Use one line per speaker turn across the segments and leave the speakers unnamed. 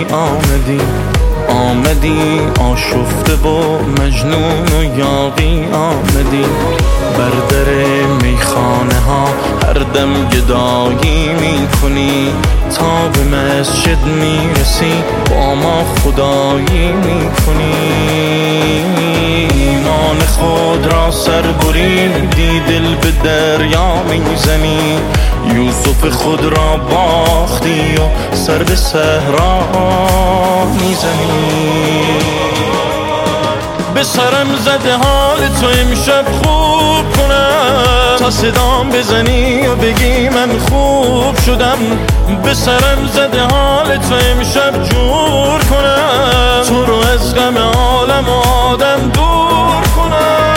آمدی آشفته و مجنون و یاغی آمدی، بر در میخانه ها هر دم گدایی میکنی، تا به مسجد میرسی با ما خدایی میکنی. ایمان خود را سر بریدی، دل به دریا میزنی، یوسف خود را باختی و سر به صحرا میزنی. به سرم زده حال تو امشب خوب کنم، تا صدام بزنی و بگی من خوب شدم. به سرم زده حال تو امشب جور کنم، تو رو از غم عالم و آدم دور کنم.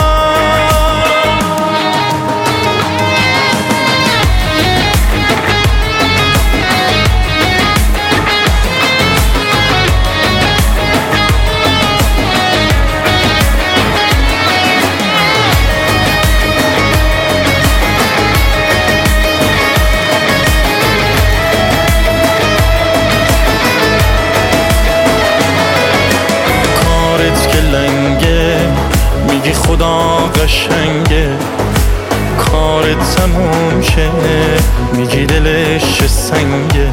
میگی خدا قشنگه، کارت تموم شه، میگی دلش چه سنگه.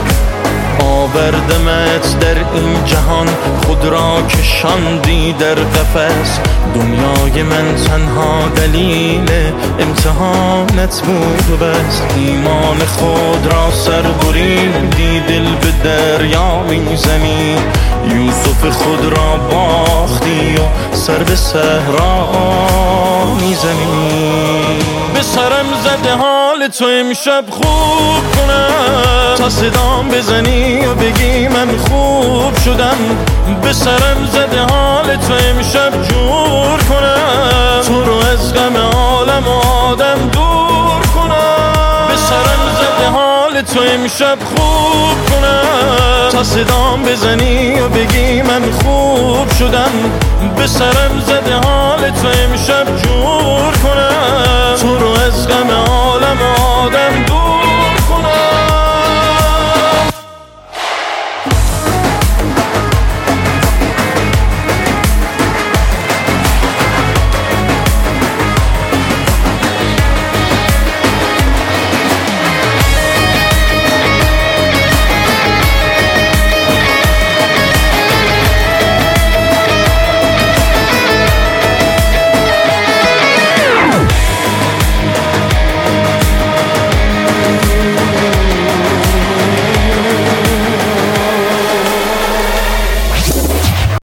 آوردمت در این جهان، خود را کشاندی در قفس، دنیای من تنها دلیل امتحانت بود و بس. ایمان خود را سر بریدی، دل به دریا میزنی، یوسف خود را باختی و سر به صحرا میزنی. به سرم زده حال تو امشب خوب کنم، تا صدام بزنی و بگی من خوب شدم. به سرم زده حال تو امشب جور کنم، تو رو از غم عالم و آدم دور کنم. به سرم زده حال تو امشب خوب کنم، تا صدام بزنی و بگی من خوب شدم. به سرم زده حال تو امشب جور